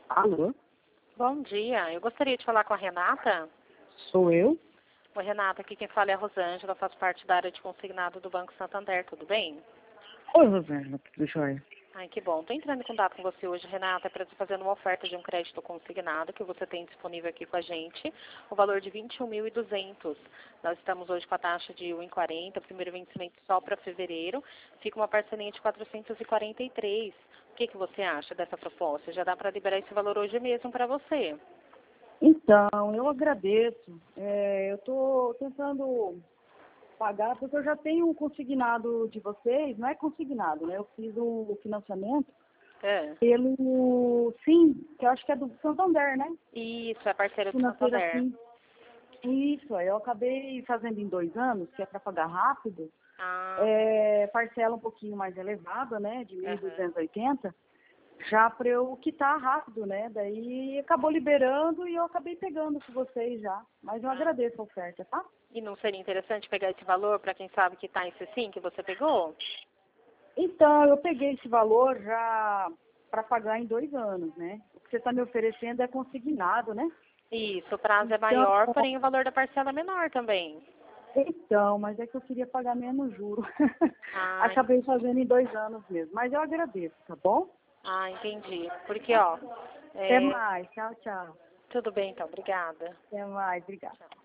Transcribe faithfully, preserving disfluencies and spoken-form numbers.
Alô? Bom dia, eu gostaria de falar com a Renata. Sou eu? Oi, Renata, aqui quem fala é a Rosângela, faço parte da área de consignado do Banco Santander, tudo bem? Oi, Rosângela, tudo jóia? Ai, que bom. Estou entrando em contato com você hoje, Renata, para te fazer uma oferta de um crédito consignado que você tem disponível aqui com a gente, o valor de vinte e um mil e duzentos. Nós estamos hoje com a taxa de um vírgula quarenta, primeiro vencimento só para fevereiro, fica uma parcelinha de quatrocentos e quarenta e três. O que, que você acha dessa proposta? Já dá para liberar esse valor hoje mesmo para você? Então, eu agradeço. É, eu estou tentando pagar, porque eu já tenho um consignado de vocês, não é consignado, né? Eu fiz o financiamento É. pelo Sim, que eu acho que é do Santander, né? Isso, é parceiro do Financeira Santander. Sim. Isso, aí eu acabei fazendo em dois anos, que é para pagar rápido, Ah, é, parcela um pouquinho mais elevada, né? De mil aham. duzentos e oitenta. Já para eu quitar rápido, né? Daí acabou liberando e eu acabei pegando com vocês já. Mas eu Ah. agradeço a oferta, tá? E não seria interessante pegar esse valor para quem sabe que está esse sim que você pegou? Então, eu peguei esse valor já para pagar em dois anos, né? O que você está me oferecendo é consignado, né? Isso, o prazo é Então, maior, porém o valor da parcela é menor também. então, mas é que eu queria pagar menos juros. Ah, Acabei fazendo em dois anos mesmo. Mas eu agradeço, tá bom? ah, entendi. Porque, ó, Até é, mais. Tchau, tchau. tudo bem então, obrigada. Até mais. Obrigada. Tchau.